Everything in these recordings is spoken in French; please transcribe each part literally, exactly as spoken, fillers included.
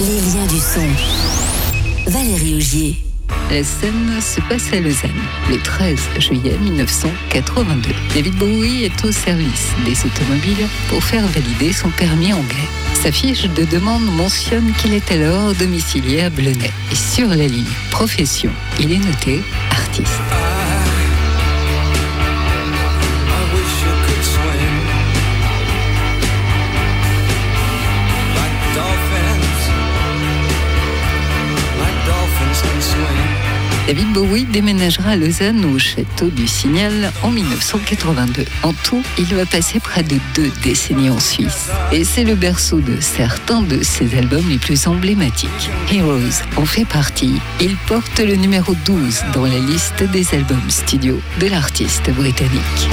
Les liens du son. Valérie Augier. La scène se passe à Lausanne, le treize juillet mille neuf cent quatre-vingt-deux. David Bowie est au service des automobiles pour faire valider son permis anglais. Sa fiche de demande mentionne qu'il est alors domicilié à Blonay. Et sur la ligne profession, il est noté artiste. David Bowie déménagera à Lausanne au château du Signal en mille neuf cent quatre-vingt-deux. En tout, il va passer près de deux décennies en Suisse. Et c'est le berceau de certains de ses albums les plus emblématiques. Heroes en fait partie. Il porte le numéro douze dans la liste des albums studio de l'artiste britannique.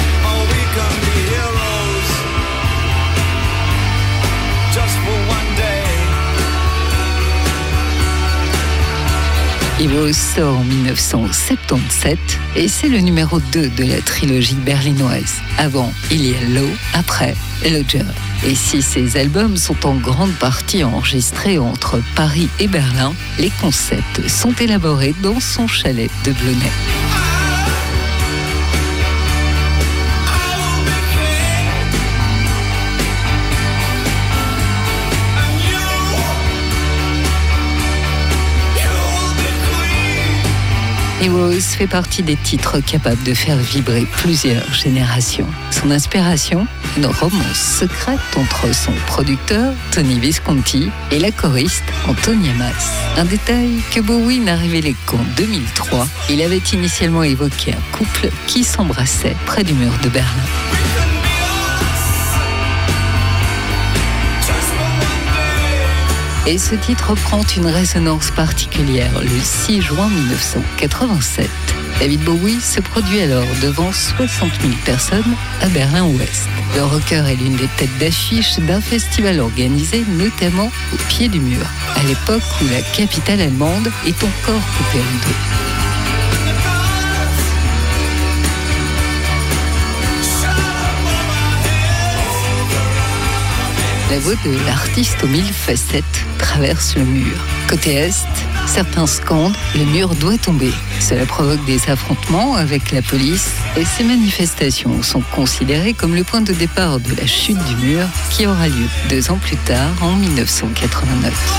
Heroes sort en mille neuf cent soixante-dix-sept et c'est le numéro deux de la trilogie berlinoise. Avant, il y a Low, après Lodger. Et si ces albums sont en grande partie enregistrés entre Paris et Berlin, les concepts sont élaborés dans son chalet de Blonay. Heroes fait partie des titres capables de faire vibrer plusieurs générations. Son inspiration, une romance secrète entre son producteur, Tony Visconti, et la choriste, Antonia Mas. Un détail que Bowie n'a révélé qu'en deux mille trois. Il avait initialement évoqué un couple qui s'embrassait près du mur de Berlin. Et ce titre prend une résonance particulière le six juin mille neuf cent quatre-vingt-sept. David Bowie se produit alors devant soixante mille personnes à Berlin-Ouest. Le rocker est l'une des têtes d'affiche d'un festival organisé notamment au pied du mur, à l'époque où la capitale allemande est encore coupée en deux. La voix de l'artiste aux mille facettes traverse le mur. Côté Est, certains scandent « Le mur doit tomber ». Cela provoque des affrontements avec la police et ces manifestations sont considérées comme le point de départ de la chute du mur qui aura lieu deux ans plus tard, en mille neuf cent quatre-vingt-neuf.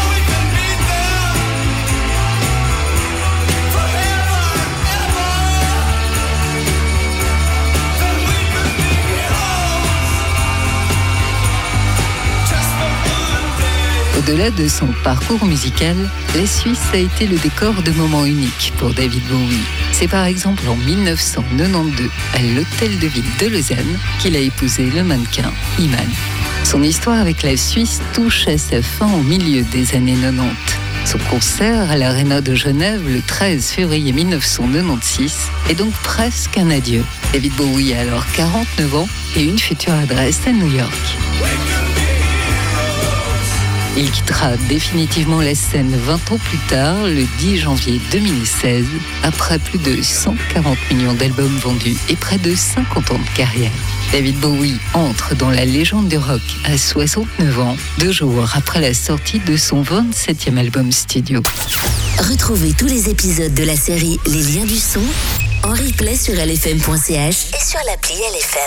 Au-delà de son parcours musical, la Suisse a été le décor de moments uniques pour David Bowie. C'est par exemple en mille neuf cent quatre-vingt-douze, à l'hôtel de ville de Lausanne, qu'il a épousé le mannequin Iman. Son histoire avec la Suisse touche à sa fin au milieu des années quatre-vingt-dix. Son concert à l'Arena de Genève le treize février mille neuf cent quatre-vingt-seize est donc presque un adieu. David Bowie a alors quarante-neuf ans et une future adresse à New York. Il quittera définitivement la scène vingt ans plus tard, le dix janvier deux mille seize, après plus de cent quarante millions d'albums vendus et près de cinquante ans de carrière. David Bowie entre dans la légende du rock à soixante-neuf ans, deux jours après la sortie de son vingt-septième album studio. Retrouvez tous les épisodes de la série Les liens du son en replay sur L F M point C H et sur l'appli L F M.